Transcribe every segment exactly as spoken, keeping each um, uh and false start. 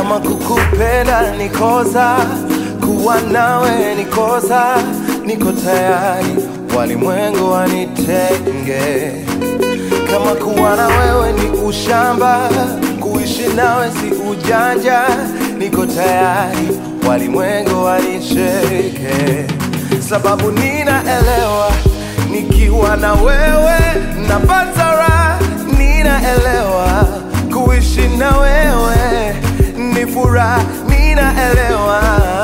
Kama kukupenda ni kosa, kuwa nawe ni kosa, niko tayari walimwengu wanitenge. Kama kuwa na wewe ni ushamba, kuishi nawe si ujanja, niko tayari walimwengu wanicheke. Sababu ninaelewa, nikiwa na wewe napata raha. Ninaelewa, kuishi na wewe ni furaha. Ninaelewa,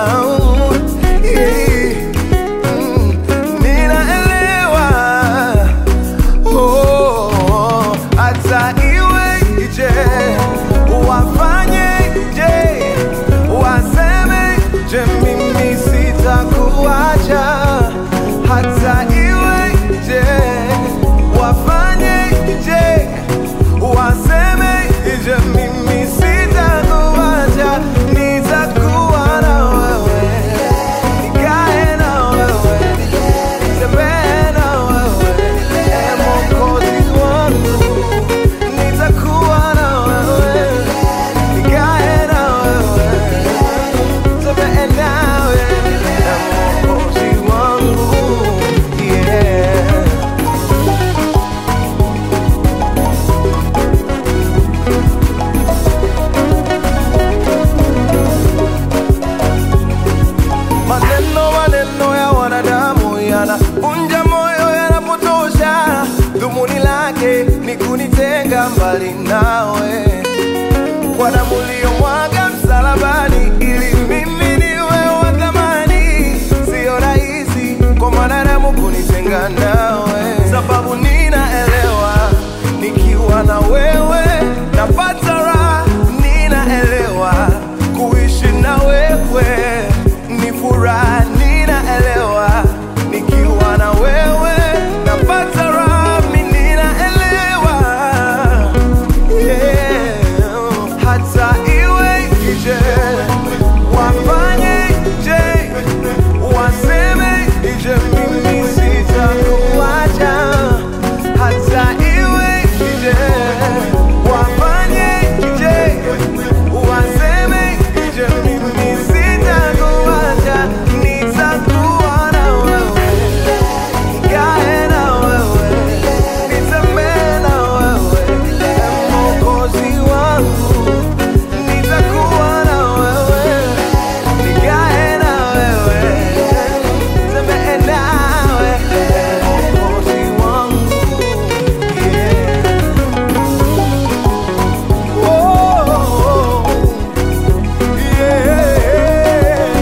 yeah. mm, ninaelewa, oh, hata iwe je, wafanye je, waseme je, mimi sitakuacha. Hata iwe je, wafanye je, waseme je, mimi sitakuacha. Nitakuwa na wewe, nikae na wewe, nitembee na wewe, ee Mwokozi wangu. Nitakuwa na wewe, nikae na wewe, nitembee nawe, ee Mwokozi wangu, yeah. Maneno maneno ya wanadamu yanavunja moyo, yanapotosha. Dhumuni lake ni kunitenga mbali nawe. Kwa damu uliyomwaga msalabani, ili mimi niwe wa thamani. Sio rahisi kwa mwanadamu kunitenga nawe. Sababu ninaelewa, nikiwa na wewe napata raha. Ninaelewa, kuishi na wewe ni furaha. Ninaelewa, nikiwa na wewe napata raha. Mimi ninaelewa, yeah. Hata iwe je, wafanye je, waseme je, mimi sitakuacha. Hata iwe je, wafanye je, waseme je, mimi sitakuacha. Nitakuwa na wewe, nikae na wewe, nitembee na wewe, ee Mwokozi wangu. Nitakuwa na wewe, nikae na wewe, nitembee nawe, ee Mwokozi wangu, yeah. Oh, yeah.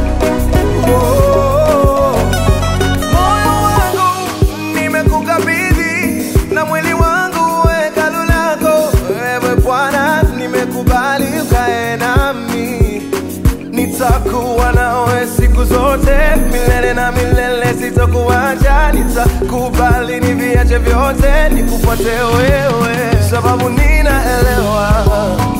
Oh, moyo wangu nimekukabidhi, na mwili wangu hekalu lako. Ewe Bwana, nimekubali ukae nami. Nitakuwa nawe siku zote, milele na milele sitakuacha. Nitakubali niviache vyote, nikufuate wewe. Sababu ninaelewa,